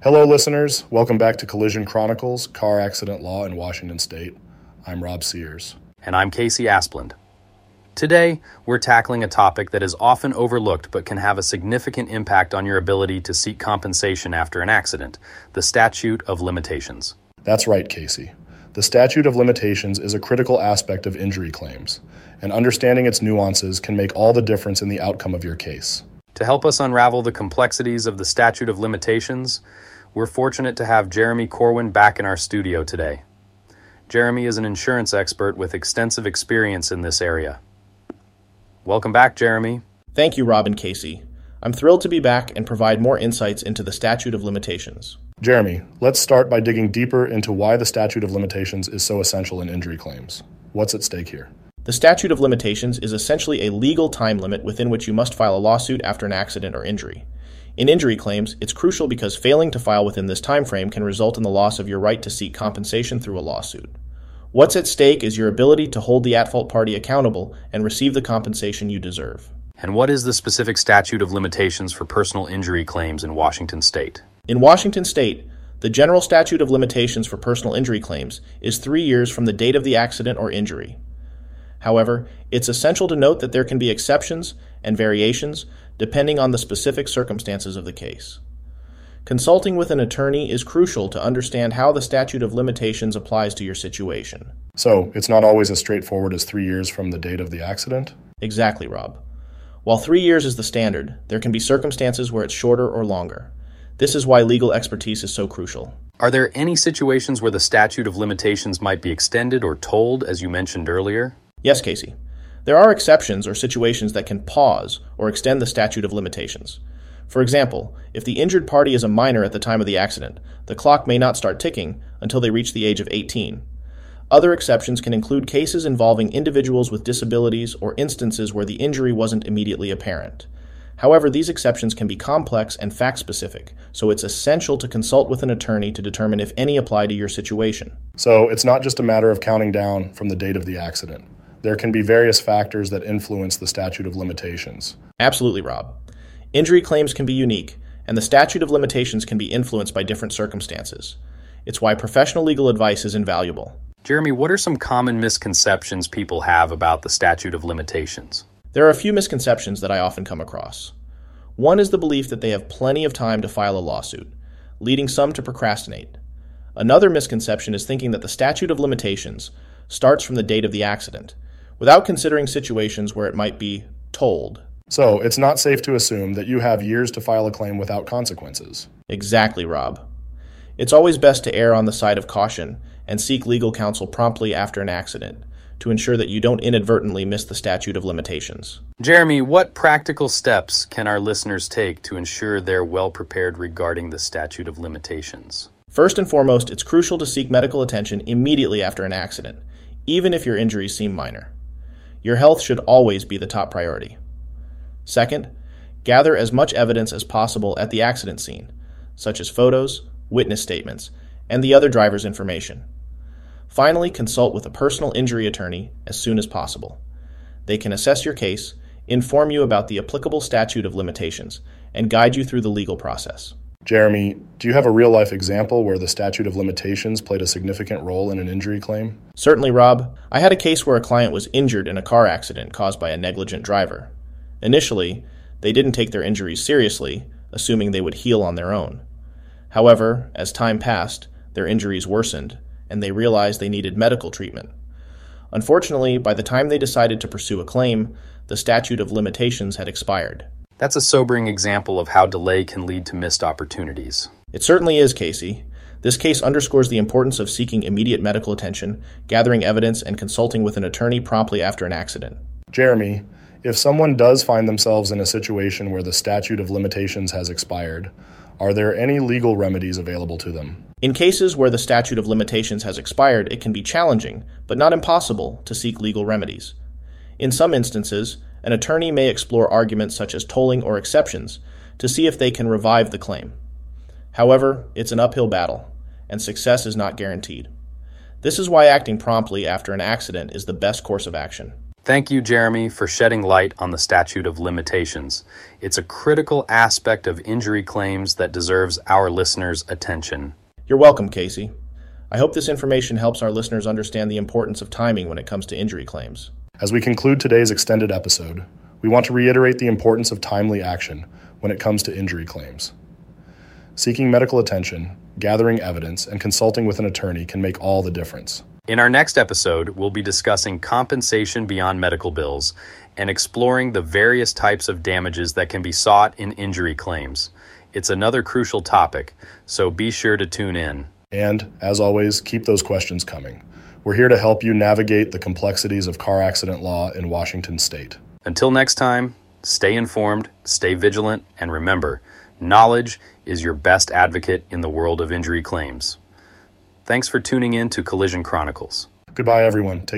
Hello, listeners. Welcome back to Collision Chronicles, Car Accident Law in Washington State. I'm Rob Sears. And I'm Casey Asplund. Today, we're tackling a topic that is often overlooked but can have a significant impact on your ability to seek compensation after an accident, the statute of limitations. That's right, Casey. The statute of limitations is a critical aspect of injury claims, and understanding its nuances can make all the difference in the outcome of your case. To help us unravel the complexities of the statute of limitations, we're fortunate to have Jeremy Corwin back in our studio today. Jeremy is an insurance expert with extensive experience in this area. Welcome back, Jeremy. Thank you, Rob and Casey. I'm thrilled to be back and provide more insights into the statute of limitations. Jeremy, let's start by digging deeper into why the statute of limitations is so essential in injury claims. What's at stake here? The statute of limitations is essentially a legal time limit within which you must file a lawsuit after an accident or injury. In injury claims, it's crucial because failing to file within this time frame can result in the loss of your right to seek compensation through a lawsuit. What's at stake is your ability to hold the at-fault party accountable and receive the compensation you deserve. And what is the specific statute of limitations for personal injury claims in Washington State? In Washington State, the general statute of limitations for personal injury claims is 3 years from the date of the accident or injury. However, it's essential to note that there can be exceptions and variations depending on the specific circumstances of the case. Consulting with an attorney is crucial to understand how the statute of limitations applies to your situation. So, it's not always as straightforward as 3 years from the date of the accident? Exactly, Rob. While 3 years is the standard, there can be circumstances where it's shorter or longer. This is why legal expertise is so crucial. Are there any situations where the statute of limitations might be extended or tolled, as you mentioned earlier? Yes, Casey. There are exceptions or situations that can pause or extend the statute of limitations. For example, if the injured party is a minor at the time of the accident, the clock may not start ticking until they reach the age of 18. Other exceptions can include cases involving individuals with disabilities or instances where the injury wasn't immediately apparent. However, these exceptions can be complex and fact-specific, so it's essential to consult with an attorney to determine if any apply to your situation. So, it's not just a matter of counting down from the date of the accident. There can be various factors that influence the statute of limitations. Absolutely, Rob. Injury claims can be unique, and the statute of limitations can be influenced by different circumstances. It's why professional legal advice is invaluable. Jeremy, what are some common misconceptions people have about the statute of limitations? There are a few misconceptions that I often come across. One is the belief that they have plenty of time to file a lawsuit, leading some to procrastinate. Another misconception is thinking that the statute of limitations starts from the date of the accident, without considering situations where it might be tolled. So, it's not safe to assume that you have years to file a claim without consequences. Exactly, Rob. It's always best to err on the side of caution and seek legal counsel promptly after an accident to ensure that you don't inadvertently miss the statute of limitations. Jeremy, what practical steps can our listeners take to ensure they're well prepared regarding the statute of limitations? First and foremost, it's crucial to seek medical attention immediately after an accident, even if your injuries seem minor. Your health should always be the top priority. Second, gather as much evidence as possible at the accident scene, such as photos, witness statements, and the other driver's information. Finally, consult with a personal injury attorney as soon as possible. They can assess your case, inform you about the applicable statute of limitations, and guide you through the legal process. Jeremy, do you have a real-life example where the statute of limitations played a significant role in an injury claim? Certainly, Rob. I had a case where a client was injured in a car accident caused by a negligent driver. Initially, they didn't take their injuries seriously, assuming they would heal on their own. However, as time passed, their injuries worsened, and they realized they needed medical treatment. Unfortunately, by the time they decided to pursue a claim, the statute of limitations had expired. That's a sobering example of how delay can lead to missed opportunities. It certainly is, Casey. This case underscores the importance of seeking immediate medical attention, gathering evidence, and consulting with an attorney promptly after an accident. Jeremy, if someone does find themselves in a situation where the statute of limitations has expired, are there any legal remedies available to them? In cases where the statute of limitations has expired, it can be challenging, but not impossible, to seek legal remedies. In some instances, an attorney may explore arguments such as tolling or exceptions to see if they can revive the claim. However, it's an uphill battle, and success is not guaranteed. This is why acting promptly after an accident is the best course of action. Thank you, Jeremy, for shedding light on the statute of limitations. It's a critical aspect of injury claims that deserves our listeners' attention. You're welcome, Casey. I hope this information helps our listeners understand the importance of timing when it comes to injury claims. As we conclude today's extended episode, we want to reiterate the importance of timely action when it comes to injury claims. Seeking medical attention, gathering evidence, and consulting with an attorney can make all the difference. In our next episode, we'll be discussing compensation beyond medical bills and exploring the various types of damages that can be sought in injury claims. It's another crucial topic, so be sure to tune in. And, as always, keep those questions coming. We're here to help you navigate the complexities of car accident law in Washington state. Until next time, stay informed, stay vigilant, and remember, knowledge is your best advocate in the world of injury claims. Thanks for tuning in to Collision Chronicles. Goodbye, everyone. Take